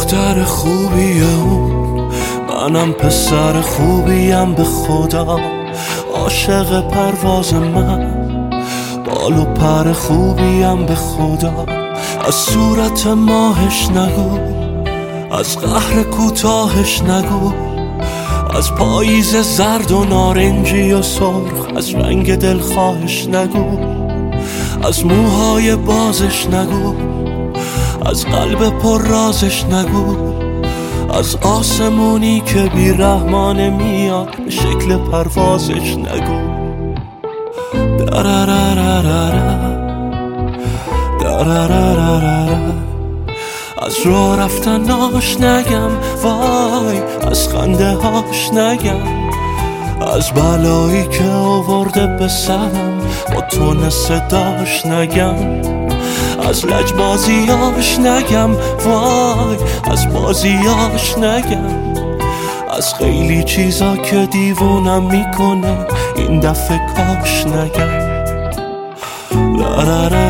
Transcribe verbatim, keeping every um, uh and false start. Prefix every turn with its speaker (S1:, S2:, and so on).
S1: دختر خوبیه اون، منم پسر خوبیم به خدا. عاشق پرواز من، بال و پر خوبیم به خدا. از صورت ماهش نگو، از قهر کوتاهش نگو، از پاییز زرد و نارنجی و سرخ، از رنگ دلخواهش نگو، از موهای بازش نگو، از قلب پر رازش نگو، از آسمونی که بی رحمانه میاد به شکل پروازش نگو. دررررررر دررررررر از راه رفتناش نگم، وای از خنده هاش نگم، از بلایی که آورده به سرم با تون صداش نگم، از لجبازیاش نگم، وای از بازیاش نگم، از خیلی چیزا که دیوونم میکنه این دفعه کاش نگم.